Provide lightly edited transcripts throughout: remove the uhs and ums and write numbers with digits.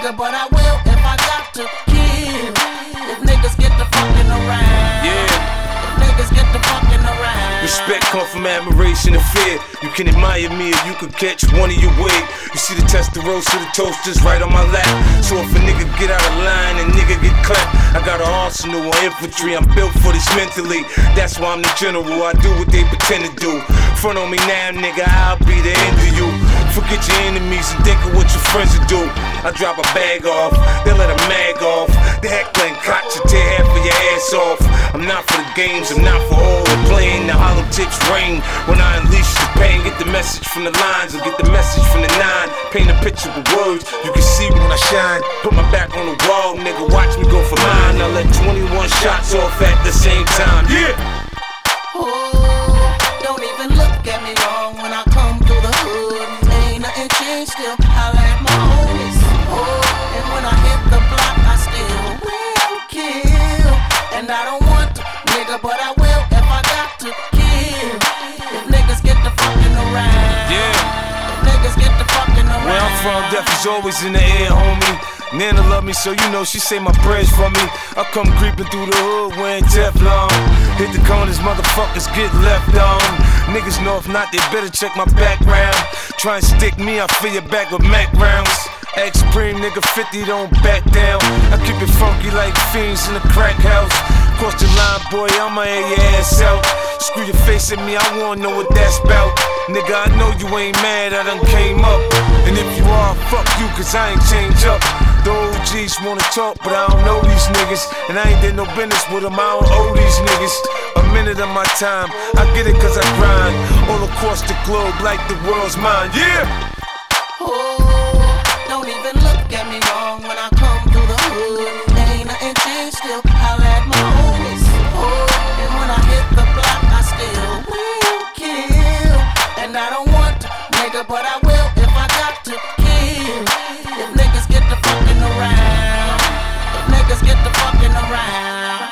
nigga, but I will if I got to kill. If niggas get the fucking around. If niggas get the fucking around. Respect come from admiration and fear. You can admire me or you could catch one of your wig. You see the Testarossa, the toasters right on my lap. So if a nigga get out of line and nigga get clapped, I got an arsenal of infantry. I'm built for this mentally. That's why I'm the general. I do what they pretend to do. Front on me now, nigga, I'll be the end of you. Forget your enemies and think of what your friends will do. I drop a bag off, they let a mag off. The heckling cops will tear half of your ass off. I'm not for the games, I'm not for all the playing. The hollow tips rain when I unleash the pain. Get the message from the lines or get the message from the nine. Paint a picture with words, you can see when I shine. Put my back on the wall, nigga, watch me go for mine. I let 21 shots off at the same time, yeah. Oh, don't even look at me wrong when I come through the hood. Ain't nothing changed, still holla at my homies. Oh, and when I hit the block, I still will kill. And I don't want to, nigga, but I will if I got to kill. If niggas get the fucking around. If niggas get the fucking around. Where I'm from, death is always in the air, homie. Nana love me, so you know she say my prayers for me. I come creeping through the hood wearing Teflon. Hit the corners, motherfuckers get left on. Niggas know if not, they better check my background. Try and stick me, I fill your back with Mac rounds. X-Supreme, nigga, 50, don't back down. I keep it funky like fiends in a crack house. Cross the line, boy, I'ma air your ass out. Screw your face at me, I wanna know what that's about. Nigga, I know you ain't mad, I done came up. And if you are, fuck you, cause I ain't changed up. The OGs wanna talk, but I don't know these niggas. And I ain't did no business with them, I don't owe these niggas a minute of my time. I get it cause I grind all across the globe like the world's mine, yeah! Oh, don't even look at me wrong when I come through the hood. Ain't nothing changed, still holla at my homies. Oh, and when I hit the block, I still will kill. And I don't want to, nigga, but I will if I got to kill. If niggas get the fucking around. If niggas get the fucking around.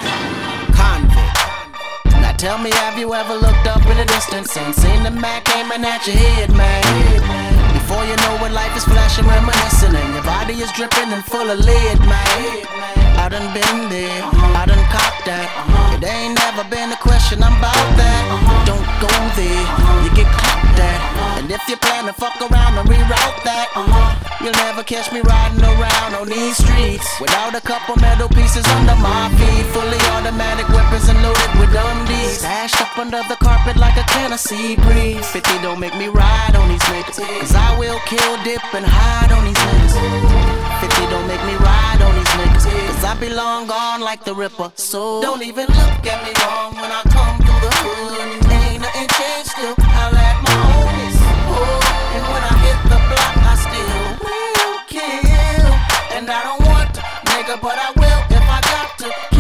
Convict. Now tell me, have you ever looked up in the distance and seen the Mac aiming at your head, man? Before you know it, life is flashing, reminiscing, and your body is dripping and full of lead, man. I done been there, I done copped that. It ain't never been a question, I'm about that. Don't go there, you get clocked at. And if you plan to fuck around and reroute that, you'll never catch me riding around on these streets without a couple metal pieces under my feet. Fully automatic weapons and loaded with undies, stashed up under the carpet like a can of sea breeze. 50 don't make me ride on these niggas, cause I will kill, dip, and hide on these niggas. 50 don't make me ride on these niggas, cause I be long gone like the Ripper. So don't even look at me wrong when I come through the hood. Ain't nothing changed, still holla at my homies. Oh, and when I hit the block, I still will kill. And I don't want to, nigga, but I will if I got to.